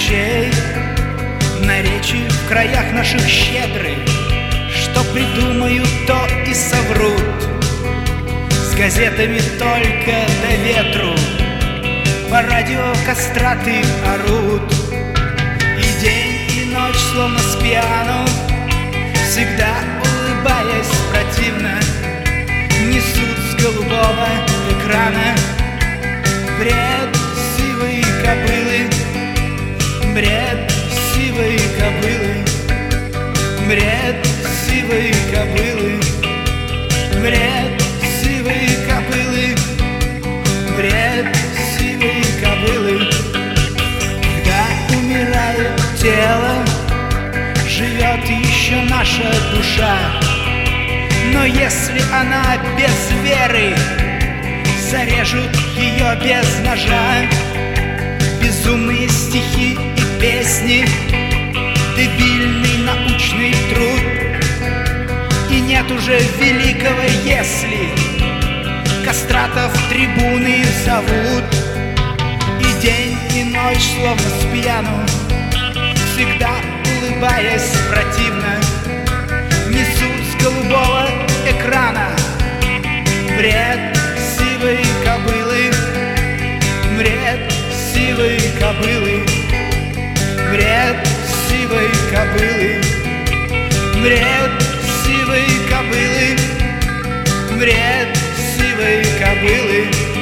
ночей, на речи в краях наших щедрых, что придумают, то и соврут. С газетами только до ветру, по радио кастраты орут. И день, и ночь, словно с пьяну, всегда улыбаясь противно, несут с голубого экрана бред сивой кобылы, бред сивой кобылы, бред сивой кобылы, бред сивой кобылы, бред сивой кобылы. Когда умирает тело, живет еще наша душа. Но если она без веры, зарежут ее без ножа. Безумные стихи и песни, дебильный научный труд. И нет уже великого «если», кастратов трибуны зовут. И день, и ночь, словно с пьяну, всегда улыбаясь противно, несут с голубого экрана бред сивой кобылы, бред сивой кобылы, бред сивой кобылы, бред сивой кобылы, бред сивой кобылы.